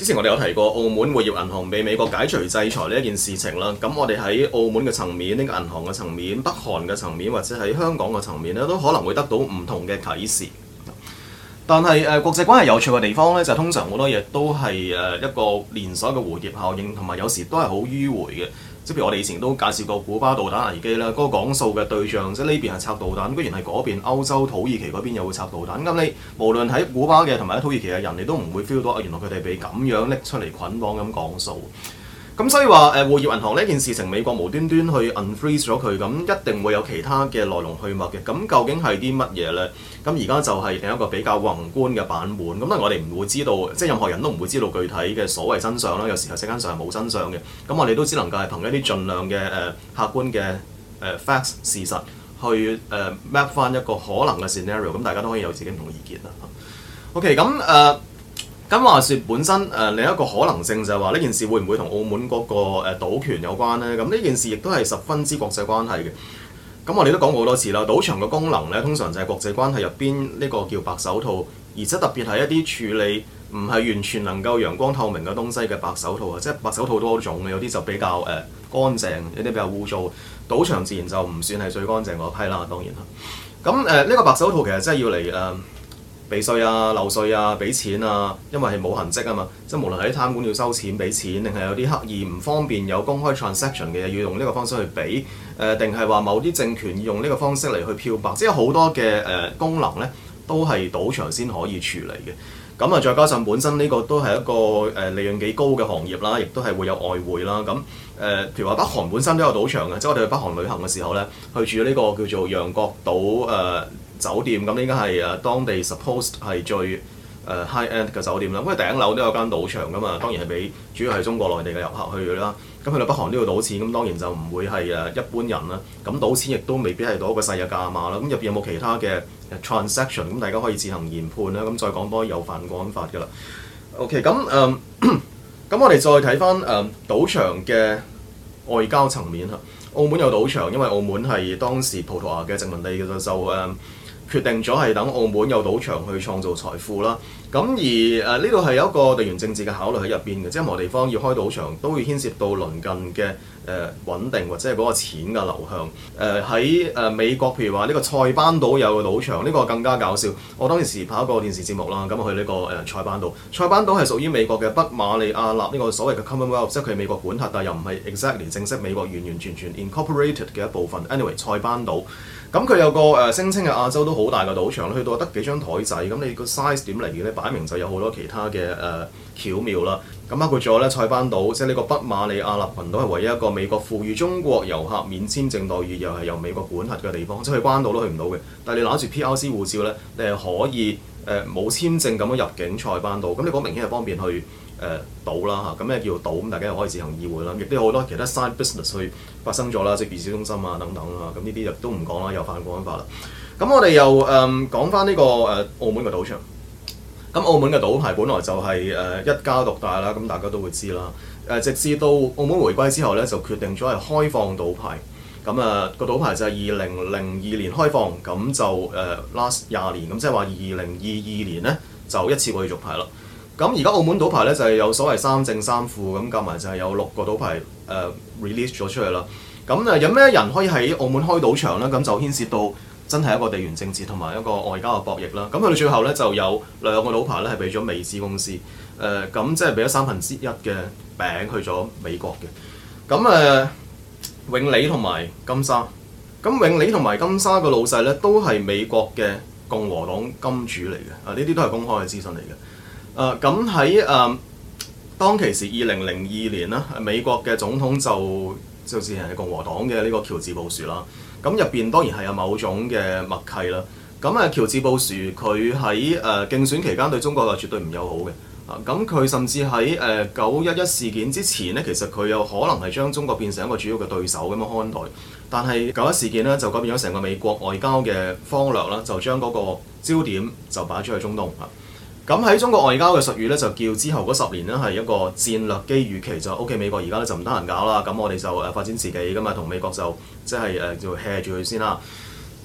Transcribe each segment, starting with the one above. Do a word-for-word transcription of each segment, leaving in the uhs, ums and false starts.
前我哋有提過澳門匯業銀行被美國解除制裁呢一件事情啦。咁我哋喺澳門嘅層面、呢、這個銀行嘅層面、北韓嘅層面或者喺香港嘅層面咧，都可能會得到唔同嘅啟示。但係誒、呃、國際關係有趣嘅地方咧，就係、通常好多嘢都係誒一個連鎖嘅蝴蝶效應，同埋有時都係好迂迴嘅。即係譬如我哋以前都介紹過古巴導彈危機啦，嗰、那個講數嘅對象即係呢邊係拆導彈，居然係嗰邊歐洲土耳其嗰邊又會拆導彈。咁你無論喺古巴嘅同埋喺土耳其嘅人，你都唔會 feel 到啊，原來佢哋被咁樣拎出嚟捆綁咁講數。咁所以話誒匯業銀行呢件事情，美國無端端去 unfreeze 咗佢，咁一定會有其他嘅來龍去脈嘅。咁究竟係啲乜嘢咧？咁而家就係另一個比較宏觀嘅版本。咁但係我哋唔會知道，即係任何人都唔會知道具體嘅所謂真相啦。有時候世間上係冇真相嘅。咁我哋都只能夠係憑一啲盡量嘅誒、呃、客觀嘅誒、呃、facts 事實去誒、呃、map 翻一個可能嘅 scenario。咁大家都可以有自己唔同意見啦。OK，咁誒。呃咁話說本身誒、呃、另一個可能性就係話呢件事會唔會同澳門嗰、那個誒、呃、賭權有關呢？咁呢件事亦都係十分之國際關係嘅。咁我哋都講過好多次啦，賭場嘅功能咧，通常就係國際關係入邊呢個叫白手套，而且特別係一啲處理唔係完全能夠陽光透明嘅東西嘅白手套啊，即係白手套多種嘅，有啲就比較誒、呃、乾淨，有啲比較污糟。賭場自然就唔算係最乾淨嗰批啦，當然啦。咁誒呢個白手套其實真係要嚟誒。呃避稅啊、漏稅啊、俾錢啊，因為係冇痕跡啊嘛，即係無論係啲貪官要收錢俾錢，定係有啲刻意唔方便有公開 transaction 嘅嘢要用呢個方式去俾，誒定係話某啲政權要用呢個方式嚟去漂白，即係好多嘅誒、呃、功能咧，都係賭場先可以處理嘅。咁啊，再加上本身呢個都係一個誒、呃、利潤幾高嘅行業啦，亦都係會有外匯啦。咁誒、呃，譬如話北韓本身都有賭場嘅，即係我哋去北韓旅行嘅時候咧，去住呢個叫做洋國島誒。呃酒店咁應該係誒當地 supposed 係最誒 high end 嘅酒店啦，因為頂樓都有間賭場噶嘛，當然係俾主要係中國內地嘅遊客去啦。咁去到北韓都要賭錢，咁當然就唔會係誒一般人啦。咁賭錢亦都未必係到一個細嘅價碼啦。咁入邊有冇其他嘅 transaction？ 咁大家可以自行研判啦。咁再講多有犯國安法㗎啦。OK，咁誒，咁、呃、我哋再睇翻誒賭場嘅外交層面嚇。澳門有賭場，因為澳門係當時葡萄牙嘅殖民地嘅就就誒。呃決定咗係等澳門有賭場去創造財富啦，咁而誒呢度係有一個地緣政治嘅考慮喺入邊嘅，即係任何地方要開賭場都會牽涉到鄰近嘅誒、呃、穩定或者係嗰個錢嘅流向。誒喺誒美國，譬如話呢個塞班島有個賭場，呢、這個更加搞笑。我當時拍一個電視節目啦，咁去呢、這個誒、呃、塞班島。塞班島係屬於美國嘅北馬里亞納呢個所謂嘅 Commonwealth，即係佢係美國管轄，但又唔係 exactly 正式美國完完全全 incorporated 嘅一部分。Anyway， 塞班島。咁佢有個誒、呃、聲稱嘅亞洲都好大嘅賭場，去到得幾張台仔，咁你個 size 點嚟嘅咧？擺明就有好多其他嘅誒、呃、巧妙啦。咁包括咗咧塞班島，即係呢個北馬里亞納群島係唯一一個美國賦予中國遊客免簽證待遇，又係由美國管轄嘅地方，即係去關島都去唔到嘅。但係你攞住 P R C 護照咧，你係可以誒冇、呃、簽證咁樣入境塞班島。咁你講明顯係方便去。誒、呃、賭啦嚇，咁咩叫賭？咁大家又可以自行意會啦，亦都有好多其他 side business 去發生咗啦，即係便利中心啊等等啦，咁呢啲就都唔講啦，又犯國安法啦。咁我哋又誒講翻呢個誒、呃、澳門嘅賭場。咁澳門嘅賭牌本來就係、是、誒、呃、一家獨大啦，咁大家都會知啦。誒、呃、直至到澳門回歸之後咧，就決定咗係開放賭牌。咁啊個賭牌就係二零零二年開放，咁就誒、呃、last 廿年，咁即係話二零二二年咧就一次過去續牌啦。咁而家澳門賭牌咧就係、是、有所謂三正三副，咁夾埋就係有六個賭牌誒、呃、release 咗出嚟啦。咁誒有咩人可以喺澳門開賭場咧？咁就牽涉到真係一個地緣政治同埋一個外交嘅博弈啦。咁去到最後咧就有兩個賭牌咧係俾咗美資公司，誒、呃、咁即係俾咗三分之一嘅餅去咗美國嘅。咁誒、呃、永利同埋金沙，咁永利同埋金沙嘅老細咧都係美國嘅共和黨金主嚟嘅，啊呢啲都係公開嘅資訊嚟嘅。誒咁喺誒當其時二零零二年啦，美國嘅總統就就自然係共和黨嘅呢個喬治布殊啦。咁入邊當然係有某種嘅默契啦。咁誒喬治布殊佢喺誒競選期間對中國係絕對唔友好嘅。啊咁佢甚至喺誒九一一事件之前咧，其實佢有可能係將中國變成一個主要嘅對手咁樣看待。但係九一事件咧就改變咗成個美國外交嘅方略啦，就將嗰個焦點就擺咗去中東啊。咁喺中國外交嘅術語咧，就叫之後嗰十年咧係一個戰略機遇期，就 O.K. 美國而家咧就唔得閒搞啦，咁我哋就誒發展自己㗎嘛，同美國就即係誒就 hea 住佢先啦。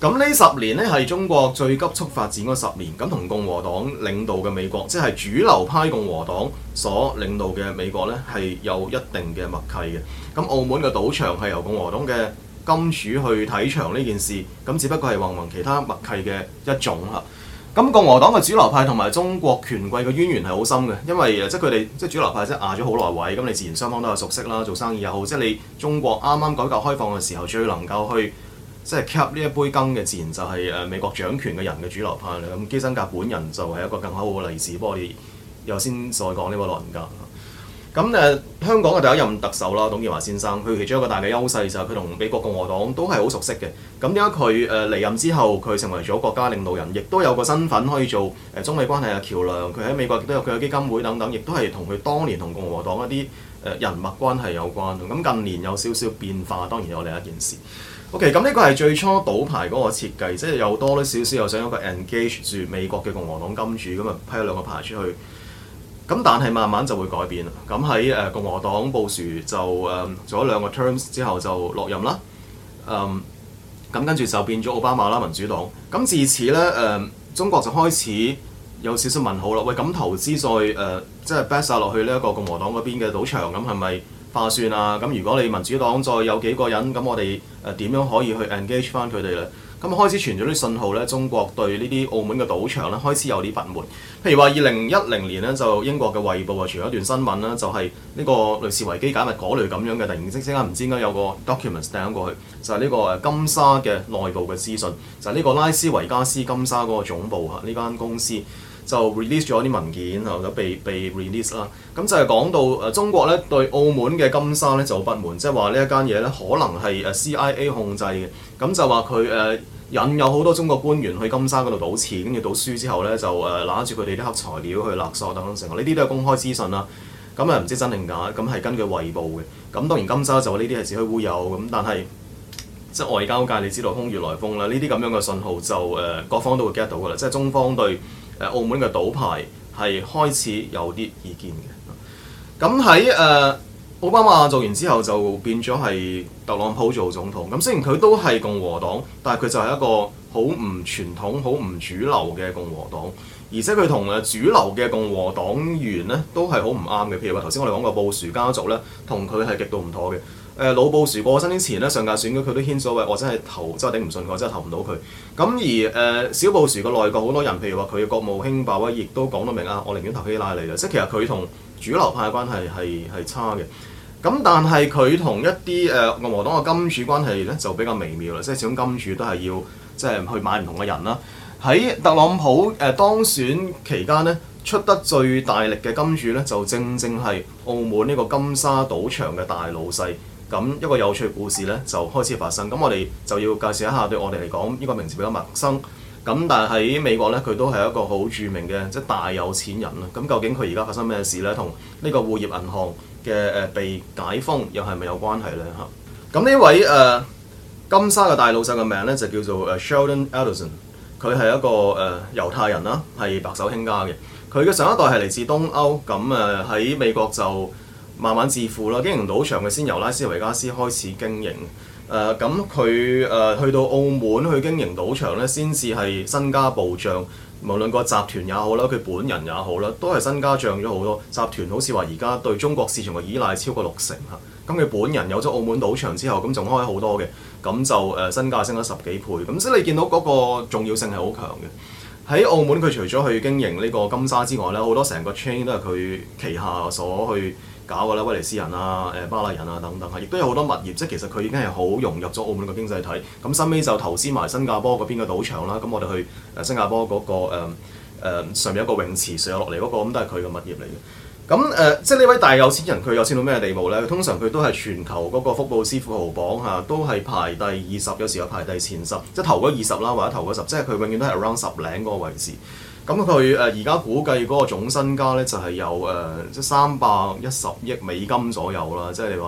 咁呢十年咧係中國最急速發展嗰十年，咁同共和黨領導嘅美國，即係主流派共和黨所領導嘅美國咧，係有一定嘅默契嘅。咁澳門嘅賭場係由共和黨嘅金主去睇場呢件事，咁只不過係混淆其他默契嘅一種嚇。咁共和黨嘅主流派同埋中國權貴嘅淵源係好深嘅，因為即係佢哋即係主流派即係壓咗好耐位，咁你自然雙方都有熟悉啦，做生意又好，即係你中國啱啱改革開放嘅時候，最能夠去即係 cap 呢一杯羹嘅，自然就係誒美國掌權嘅人嘅主流派啦。咁基辛格本人就係一個更好嘅例子，不過我哋又先再講呢位老人家。咁誒、呃、香港嘅第一任特首啦，董建華先生，佢其中一個大嘅優勢就係佢同美國共和黨都係好熟悉嘅。咁點解佢誒離任之後，佢成為咗國家領導人，亦都有個身份可以做誒中美關係嘅橋梁。佢喺美國亦都有佢嘅基金會等等，亦都係同佢當年同共和黨一啲誒人脈關係有關。咁近年有少少變化，當然有另一件事。OK， 咁呢個係最初賭牌嗰個設計，即係有多多少少又想有個 engage 住美國嘅共和黨金主，咁啊批咗兩個牌出去。咁但係慢慢就會改變啦。咁喺誒共和黨布殊就誒、嗯、做咗兩個 terms 之後就落任啦。誒咁跟住就變咗奧巴馬啦，民主黨。咁自此咧誒、嗯、中國就開始有少少問號啦。喂，咁投資再誒、呃、即係 back 曬落去呢一個共和黨嗰邊嘅賭場，咁係咪划算啊？咁如果你民主黨再有幾個人，咁我哋誒點樣可以去 engage 翻佢哋咧？咁開始傳咗啲信號咧，中國對呢啲澳門嘅賭場咧開始有啲不滿。譬如話，二零一零年咧就英國嘅《衛報》啊傳咗一段新聞啦，就係、是、呢個類似維基解密嗰類咁樣嘅，突然之間唔知點解有個 document 掟過去，就係、是、呢個誒金沙嘅內部嘅資訊，就係、是、呢個拉斯維加斯金沙嗰個總部嚇，呢間公司就 release 咗啲文件啊，被被 release 啦。咁就係講到誒中國咧對澳門嘅金沙咧就好不滿，即係話呢一間嘢咧可能係誒 C I A 控制嘅，咁就話佢誒。引誘好多中國官員去金沙嗰度賭錢，跟住賭輸之後咧就誒攞住佢哋啲黑材料去勒索等等成，呢啲都係公開資訊啦。咁誒唔知真定假，咁係根據衛報嘅。咁當然金沙就話呢啲係子虛烏有，咁但係即係外交界你知道空穴來風啦，呢啲咁樣嘅信號就誒、呃、各方都會 get 到㗎啦。即係中方對誒澳門嘅賭牌係開始有啲意見嘅。咁喺誒奧巴馬做完之後就變咗係特朗普做總統，咁雖然佢都係共和黨，但係佢就係一個好唔傳統、好唔主流嘅共和黨，而且佢同誒主流嘅共和黨員咧都係好唔啱嘅。譬如話頭先我哋講過布殊家族咧，同佢係極度唔妥嘅。誒、呃、老布殊過身之前咧，上屆選舉佢都牽所謂，我真係投真係頂唔順，我真係投唔到佢。咁而誒、呃、小布殊嘅內閣好多人，譬如話佢嘅國務卿鮑威爾亦都講得明啊，我寧願投希拉里嘅，即係其實佢同主流派嘅關係係係差嘅。咁但係佢同一啲誒共和黨嘅金主關係咧就比較微妙啦，即係始終金主都係要即係去買唔同嘅人啦。喺特朗普誒、呃、當選期間咧，出得最大力嘅金主咧就正正係澳門呢個金沙賭場嘅大老細。咁一個有趣嘅故事咧就開始發生。咁我哋就要介紹一下，對我哋嚟講呢個名字比較陌生。咁但係喺美國咧，佢都係一個好著名嘅即係大有錢人啦。咁究竟佢而家發生咩事咧？同呢個滬業銀行嘅誒被解封又係咪有關係咧？嚇！咁呢位誒、呃、金沙嘅大老細嘅名咧就叫做誒 Sheldon Adelson，佢係一個誒、呃、猶太人啦，係白手興家嘅。佢嘅上一代係嚟自東歐，咁誒喺美國就慢慢致富啦。經營賭場嘅先由拉斯維加斯開始經營。誒咁佢誒去到澳門去經營賭場咧，先至係身家暴漲。無論個集團也好啦，佢本人也好啦，都係身家漲咗好多。集團好似話而家對中國市場嘅依賴超過六成嚇。咁佢本人有咗澳門賭場之後，咁仲開好多嘅，咁就誒身價升咗十幾倍。咁即係你見到嗰個重要性係好強嘅。喺澳門佢除咗去經營呢個金沙之外咧，好多成個 chain 都係佢旗下所去搞嘅啦，威尼斯人啊、誒巴黎人啊等等，亦都有好多物業，即係其實佢已經係好融入咗澳門個經濟體。咁後尾就投資埋新加坡嗰邊嘅賭場啦。咁我哋去誒新加坡嗰、那個誒、呃呃、上面有一個泳池上落嚟嗰個，咁都係佢嘅物業嚟嘅。咁誒、呃，即係呢位大有錢人，佢有錢到咩地步咧？通常佢都係全球嗰個福布斯富豪榜嚇，都係排第二十，有時有排第前十，即係頭嗰二十啦，或者頭嗰十，即係佢永遠都係 around 十零嗰個位置。咁佢誒而家估計嗰個總身家咧就係有誒即係三百一十億美金左右啦，即係你話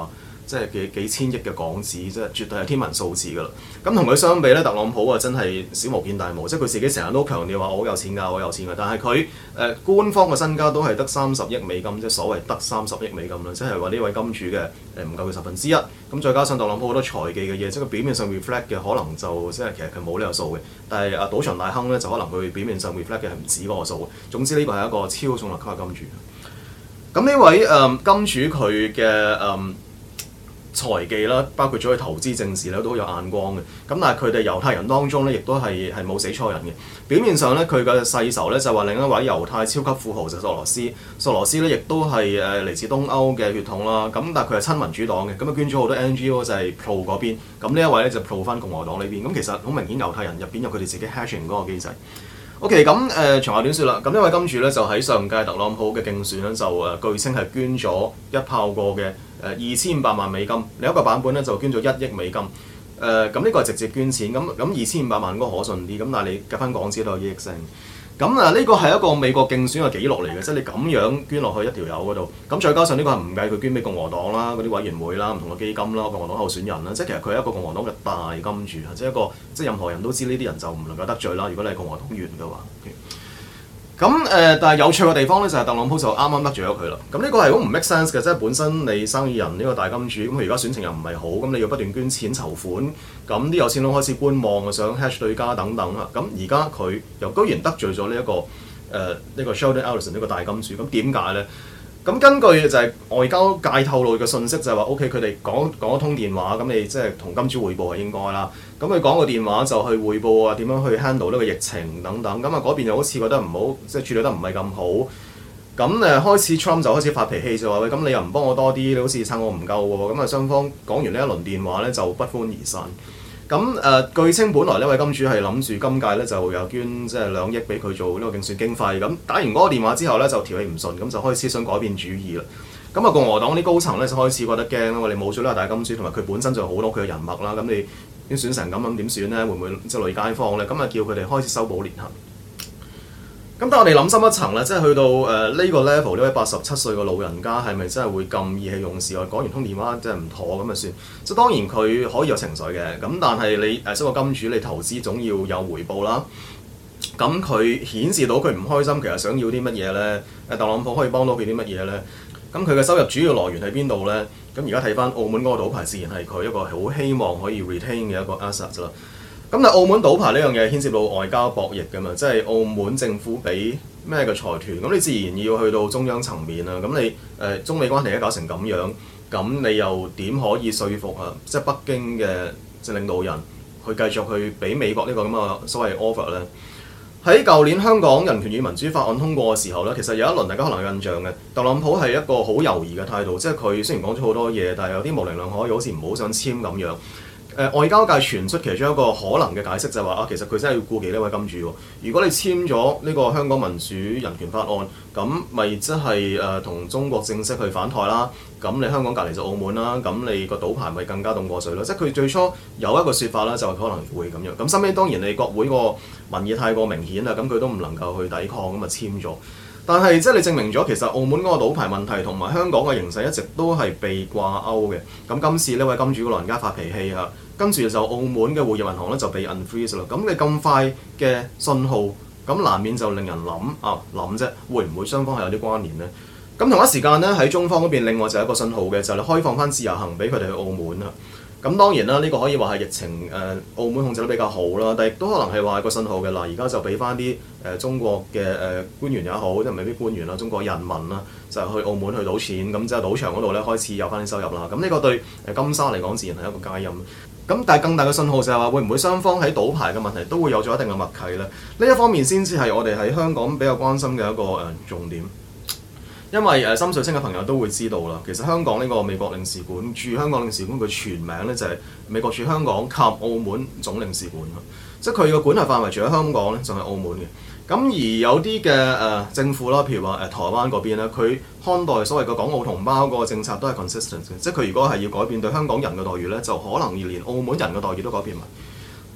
即係幾幾千億嘅港紙，即係絕對係天文數字㗎啦。咁同佢相比咧，特朗普啊真係小巫見大巫，即係佢自己成日都強調話我好有錢㗎，我好有錢㗎，但係佢誒官方嘅身家都係得三十億美金，即係所謂得三十億美金啦，即係話呢位金主嘅誒唔夠佢十分之一。咁再加上特朗普好多財技嘅嘢，即係佢表面上 reflect 嘅可能就即係其實佢冇呢個數嘅，但係啊賭場大亨咧就可能佢表面上 reflect 嘅係唔止嗰個數嘅。總之呢個係一個超重量級嘅金主。咁呢位誒、嗯、金主佢嘅誒財技啦，包括咗佢投資政治咧都好有眼光嘅。咁但係佢哋猶太人當中咧，亦都係係冇死錯人嘅。表面上咧，佢嘅世仇咧就話另一位猶太超級富豪就係索羅斯。索羅斯咧亦都係誒嚟自東歐嘅血統啦。咁但係佢係親民主黨嘅，咁啊捐咗好多 N G O 就係 pro 嗰邊。咁呢一位咧就 pro 翻共和黨呢邊。咁其實好明顯猶太人入邊有佢哋自己 hashing 嗰個機制。O.K. 咁誒長話短説啦，咁呢位金主咧就喺上屆特朗普嘅競選咧就誒據稱係捐咗一炮過嘅誒二千五百萬美金，另一個版本咧就捐咗一億美金。誒咁呢個係直接捐錢，咁咁二千五百萬嗰個可信啲，咁但係你計翻港紙都有一億聲。咁啊呢個係一個美國競選嘅記錄嚟嘅，即係你咁樣捐落去一條友嗰度，咁再加上呢個係唔計佢捐俾共和黨啦、嗰啲委員會啦、唔同嘅基金啦、共和黨候選人啦，即係其實佢係一個共和黨嘅大金主，即係一個即係任何人都知呢啲人就唔能夠得罪啦。如果你係共和黨員嘅話，咁、okay. 誒、呃，但係有趣嘅地方咧就係、是、特朗普就啱啱得罪咗佢啦。咁呢個係好唔 make sense 嘅，即係本身你生意人呢個大金主，咁佢而家選情又唔係好，咁你要不斷捐錢籌款，咁啲有錢佬開始觀望啊，想 hedge 對家等等啊。咁而家佢又居然得罪咗呢一個誒呢、呃這個 Sheldon Adelson 呢個大金主，咁點解咧？咁根據就係外交界透露嘅信息就係話 ，OK 佢哋講講一通電話，咁你即係同金主匯報係應該啦。咁佢講個電話就去匯報啊，點樣去 handle 呢個疫情等等。咁啊嗰邊又好似覺得唔好，即係處理得唔係咁好。咁誒開始 Trump 就開始發脾氣就話喂，咁你又唔幫我多啲，你好似撐我唔夠喎。咁啊雙方講完呢一輪電話咧就不歡而散。咁誒、呃、據稱本來呢位金主係諗住今屆咧就有捐即係兩億俾佢做呢個競選經費。咁打完嗰個電話之後咧就條氣唔順，咁就開始想改變主意啦。咁啊共和黨啲高層咧就開始覺得驚啦，你冇咗呢個大金主，同埋佢本身就好多佢嘅人脈啦。咁你點選成咁咁點選咧？會唔會即係累街坊咧？咁啊叫佢哋開始修補裂痕。咁但係我哋諗深一層咧，即係去到誒呢、呃這個 level 呢位八十七歲嘅老人家係咪真係會咁意氣用事？我講完通電話真係唔妥咁啊算。即係當然佢可以有情緒嘅，咁但係你誒作為金主，你投資總要有回報啦。咁佢顯示到佢唔開心，其實想要啲乜嘢咧？誒特朗普可以幫到佢啲乜嘢咧？咁佢嘅收入主要來源喺邊度咧？咁而家睇翻澳門嗰個賭牌，自然係佢一個好希望可以 retain 嘅一個 asset 啦。咁但係澳門賭牌呢樣嘢牽涉到外交博弈㗎嘛，即係澳門政府俾咩嘅財團，咁你自然要去到中央層面啦。咁你誒、呃、中美關係而家搞成咁樣，咁你又點可以說服啊？即係北京嘅即係領導人去繼續去俾美國呢個咁嘅所謂 offer 咧？喺舊年香港人權與民主法案通過嘅時候咧，其實有一輪大家可能有印象嘅，特朗普係一個好猶豫嘅態度，即係佢雖然講咗好多嘢，但係有啲模棱兩可，好似唔好想簽咁樣。誒、呃、外交界傳出其中一個可能嘅解釋就係話啊，其實佢真係要顧忌呢位金主喎。如果你簽咗呢個香港民主人權法案，咁咪即係誒同中國正式去反台啦。咁你香港隔離就澳門啦，咁你個賭牌咪更加凍過水咯。即係佢最初有一個説法啦，就可能會咁樣。咁後尾當然你國會個民意太過明顯啦，咁佢都唔能夠去抵抗，咁啊簽咗。但係即係你證明咗，其實澳門嗰個賭牌問題同埋香港嘅形勢一直都係被掛鈎嘅。咁今次呢位金主個老人家發脾氣啊，跟住就澳門嘅匯業銀行咧就被 unfreeze 啦。咁你咁快嘅信號，咁難免就令人諗啊諗啫，會唔會雙方係有啲關聯呢？咁同一時間咧喺中方嗰邊，另外就有一個信號嘅，就係、是、開放翻自由行俾佢哋去澳門啊。咁當然啦，呢、這個可以話係疫情誒、呃、澳門控制得比較好啦，但亦都可能係話個信號嘅嗱，而家就俾翻啲誒中國嘅誒、呃、官員也好，即係唔係啲官員啦，中國人民啦，就去澳門去賭錢，咁之後賭場嗰度咧開始有翻啲收入啦。咁呢個對誒金沙嚟講自然係一個佳音。咁但係更大嘅信號就係話，會唔會雙方喺賭牌嘅問題都會有咗一定嘅默契咧？呢一方面先至係我哋喺香港比較關心嘅一個誒、呃、重點。因為誒深水清嘅朋友都會知道啦，其實香港呢個美國領事館駐香港領事館佢全名咧就係美國駐香港及澳門總領事館咯，即係佢嘅管轄範圍除咗香港咧，就係澳門嘅。咁而有啲嘅誒政府啦，譬如話誒、呃、台灣嗰邊咧，佢看待所謂嘅港澳同胞嗰個政策都係 consistent 嘅，即係佢如果係要改變對香港人嘅待遇咧，就可能要連澳門人嘅待遇都改變埋。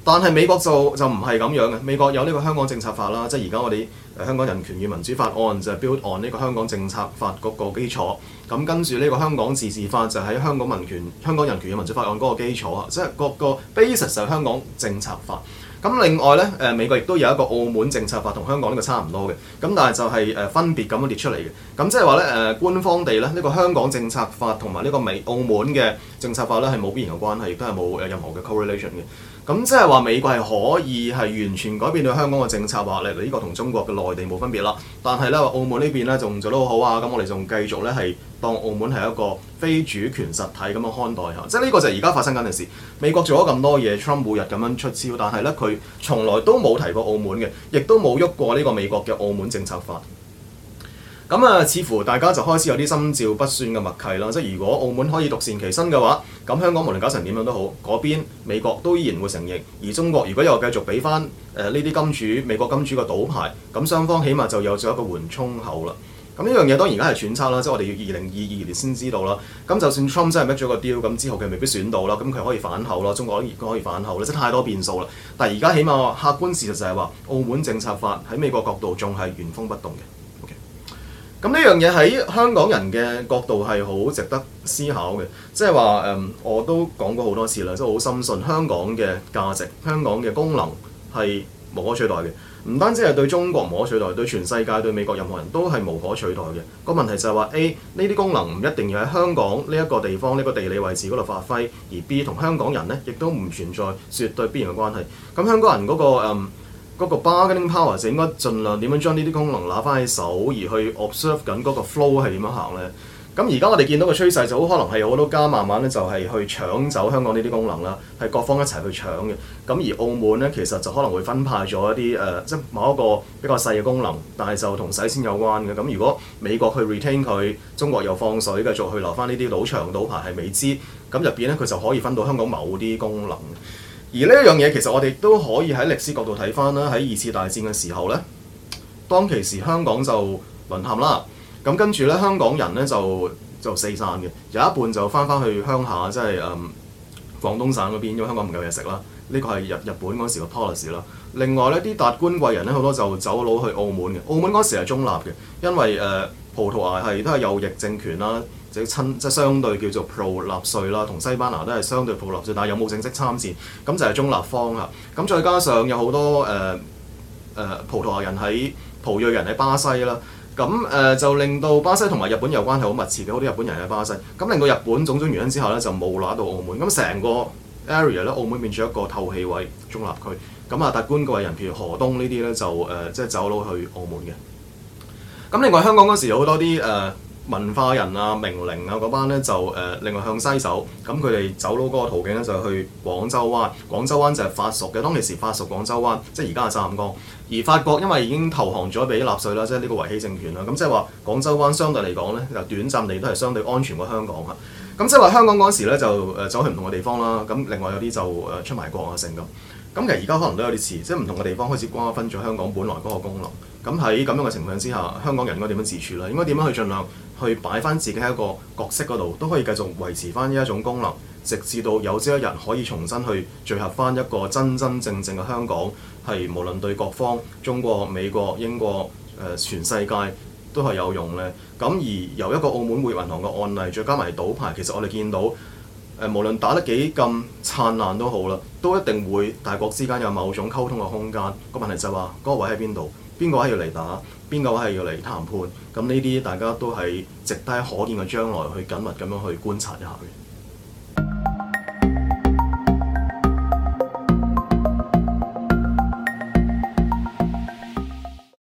但係美國就就唔係咁樣嘅，美國有呢個香港政策法啦，即係而家我哋誒香港人權與民主法案就係 build on 呢個香港政策法嗰個基礎，咁跟住呢個香港自治法就喺香港民權、香港人權與民主法案嗰個基礎啊，即係個個 basis 就係香港政策法。咁另外咧，誒美國亦都有一個澳門政策法，同香港呢個差唔多嘅，咁但係就係誒分別咁樣列出嚟嘅。咁即係話咧，誒官方地咧，呢個香港政策法同埋呢個美澳門嘅政策法咧係冇必然嘅關係，亦都係冇誒任何嘅 correlation 嘅。咁即係話美國係可以係完全改變到香港嘅政策，話咧呢個同中國嘅內地冇分別啦。但係咧，澳門呢邊咧仲做得好好啊，咁我哋仲繼續咧係當澳門係一個非主權實體咁樣看待下，即係呢個就係而家發生緊嘅事。美國做咗咁多嘢 ，Trump 每日咁樣出招，但係咧佢從來都冇提過澳門嘅，亦都冇喐過呢個美國嘅澳門政策法。咁啊，似乎大家就開始有啲心照不宣嘅默契啦。即係如果澳門可以獨善其身嘅話，咁香港無論搞成點樣都好，嗰邊美國都依然會承認。而中國如果又繼續俾翻誒呢啲金主美國金主嘅賭牌，咁雙方起碼就有咗一個緩衝口啦。咁呢樣嘢當然而家係揣測啦，即係我哋要二零二二年先知道啦。咁就算 Trump 真係 make 咗個 deal，咁之後佢未必選到啦，咁佢可以反口啦，中國都可以反口啦，即係太多變數啦。但係而家起碼客觀事實就係話，澳門政策法喺美國角度仲係原封不動嘅。咁呢樣嘢喺香港人嘅角度係好值得思考嘅，即係話誒，我都講過好多次啦，即係好深信香港嘅價值、香港嘅功能係無可取代嘅。唔單止係對中國無可取代，對全世界、對美國任何人都係無可取代嘅。個問題就係話 A 呢啲功能唔一定要喺香港呢一個地方、呢、呢個地理位置嗰度發揮，而 B 同香港人呢亦都唔存在絕對必然嘅關係。咁香港人嗰、嗰個誒。嗯嗰個 bargaining power 就應該盡量點樣將呢啲功能拿翻喺手，而去 observe 緊嗰個 flow 係點樣行咧？咁而家我哋見到個趨勢就好可能係好多家慢慢咧就係去搶走香港呢啲功能啦，係各方一齊去搶嘅。咁而澳門咧其實就可能會分派咗一啲誒、呃，即係某一個比較細嘅功能，但係就同洗錢有關嘅。咁如果美國去 retain 佢，中國又放水繼續去留翻呢啲賭場賭牌係未知，咁入邊咧佢就可以分到香港某啲功能。而呢一樣嘢其實我哋都可以喺歷史角度睇翻啦，喺二次大戰嘅時候咧，當其時香港就淪陷啦，咁跟住咧香港人咧就就四散嘅，有一半就翻翻去鄉下，即係誒廣東省嗰邊，因為香港唔夠嘢食啦，呢個係日日本嗰時嘅 policy 啦。另外咧啲達官貴人咧好多就走佬去澳門嘅，澳門嗰時係中立嘅，因為誒、呃、葡萄牙係都係右翼政權啦。即係親即係相對叫做 pro 納粹啦，同西班牙都係相對 pro 納粹，但係有冇正式參戰，咁就係中立方嚇。咁再加上有好多誒誒、呃呃、葡萄牙人喺葡裔人喺巴西啦，咁誒、呃、就令到巴西同埋日本有關係好密切嘅，好多日本人喺巴西，咁令到日本種種原因之下咧就冇拿到澳門，咁成個 area 咧澳門變咗一個透氣位中立區，咁啊達官貴人譬如河東呢啲咧就誒、呃、即係走佬去澳門嘅。咁另外香港嗰時有好多啲誒。呃文化人啊、名伶啊嗰班咧就誒、呃、另外向西走，咁佢哋走佬嗰個途徑咧就去廣州灣。廣州灣就係法屬嘅，當其時法屬廣州灣，即係而家嘅湛江。而法國因為已經投降咗俾納粹啦，即係呢個維希政權啦，咁即係話廣州灣相對嚟講咧，就短暫地都係相對安全過香港嚇。咁即係話香港嗰時咧就誒走去唔同嘅地方啦，咁另外有啲就誒出埋國啊成咁。咁其實而家可能都有啲似，即係唔同嘅地方開始瓜分咗香港本來嗰個功能。咁喺咁樣嘅情況之下，香港人應該點樣自處咧？應該點樣去盡量去擺翻自己喺一個角色嗰度，都可以繼續維持翻呢一種功能，直至到有朝一日可以重新去聚合翻一個真真正正嘅香港，係無論對各方、中國、美國、英國、誒、呃、全世界都係有用咧。咁而由一個澳門匯銀行嘅案例，再加埋賭牌，其實我哋見到誒、呃、無論打得幾咁燦爛都好啦，都一定會大國之間有某種溝通嘅空間。個問題就係話嗰個位喺邊度？邊個位係要嚟打？邊個位係要嚟談判？咁呢啲大家都係值得喺可見嘅將來去緊密咁樣去觀察一下嘅。